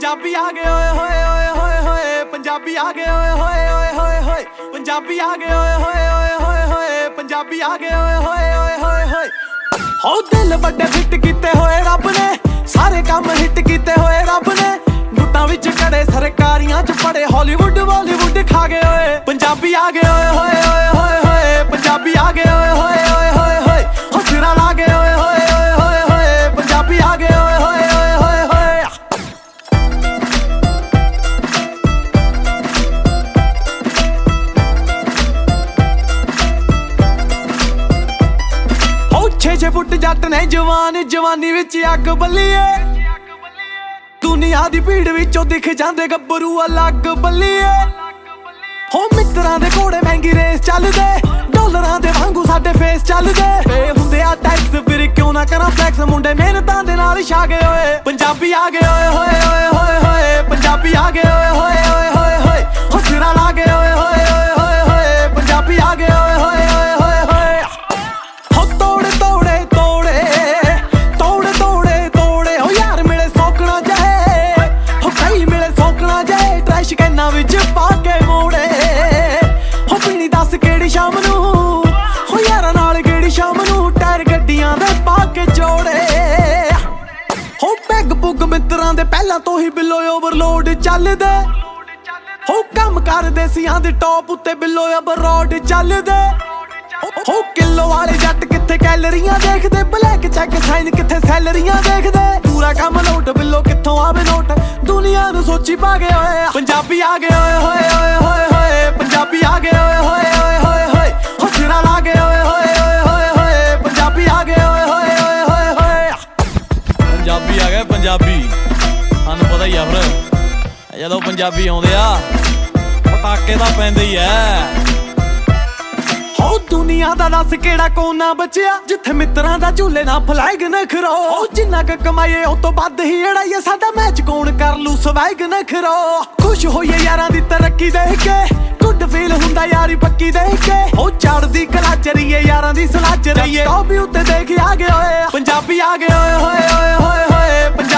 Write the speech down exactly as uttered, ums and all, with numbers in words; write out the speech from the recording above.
पंजाबी आ गए ओए होए ओए होए होए पंजाबी आ गए ओए होए ओए होए होए पंजाबी आ गए ओए होए ओए होए होए पंजाबी आ गए ओए होए ओए होए होए हो दिल बड़े फिट कीते होए रब ने सारे काम हिट कीते होए रब ने गुट्टां विच कड़े सरकारियां च पड़े हॉलीवुड बॉलीवुड खा गए ओए पंजाबी आ गए ओए होए ओए होए होए पंजाबी आ गए ओए होए ओए होए होए हो सिरा ला गए ओए होए ओए होए होए पंजाबी आ गए ओए होए ओए होए होए छे छे फुट जट ने जवान जवानी विच अग बल्लीए दुनिया दी भीड़ विचों दिख जांदे गब्बरू अलग बल्लीए हो मित्तरां दे घोड़े महंगी रेस चलदे डॉलरां दे वांगू साडे फेस चलदे ए हुंदे आ टैक्स फिर क्यों ना करा फ्लैक्स मुंडे मेहनतां दे नाल छा गए ओए पंजाबी आ गए ओए होए ओए होए होए पंजाबी आ गए ओए होए ओए होए होए हो सिरा ला गए ओए होए ओए होए होए पंजाबी आ गए ओए होए ओए होए होए हो तोड़े तोड़े तोड़े तोड़े तोड़े तोड़े हो यार मिले सौकना जाए हो कई मिले सौकना जाए ट्रैश कैना विच पा के मोड़े हो पीनी दस केड़ी शाम नू हो यारां नाल केड़ी शाम नू टायर गड्डियां दे पा के जोड़े हो पैग पुग मित्रां दे पहलां तो ही बिलो ओवरलोड चलदे हो काम करदे सियां दे टॉप उत्ते बिलो अबरोड चलदे हो किलो वाले जट किथे कैलरियां देखदे ब्लैक चेक साइन किथे सैलरियां देखदे पूरा काम लोट बिलो किथों आवे नोट दुनिया नू सोची पा गए ओए पंजाबी आ गए ओए होए ओए होए होए पंजाबी आ गए ओए होए ओए होए होए हो सिरा ला गए ओए होए ओए होए होए पंजाबी आ गए ओए होए ओए होए होए पंजाबी आ गए पंजाबी थानू पता ही आ फिर जदों पंजाबी आउंदे आ पटाके तां पैंदे ही ऐ हो दुनिया दा दस केड़ा कोना बचिया जिथे मित्रां दा झूले ना फ्लैग न खरो जिन्ना क कमाईए ओ तो बद ही एड़ाईए साडा मैच कौन कर लू स्वैग न खरो खुश होइए यारां दी तरक्की देख के गुड फील हुंदा यारी पक्की देख के हो चढ़दी कला चरीए यारां दी सलाह चरीए टॉप उत्ते देख आ गए ओए पंजाबी आ गए ओए होए ओए होए होए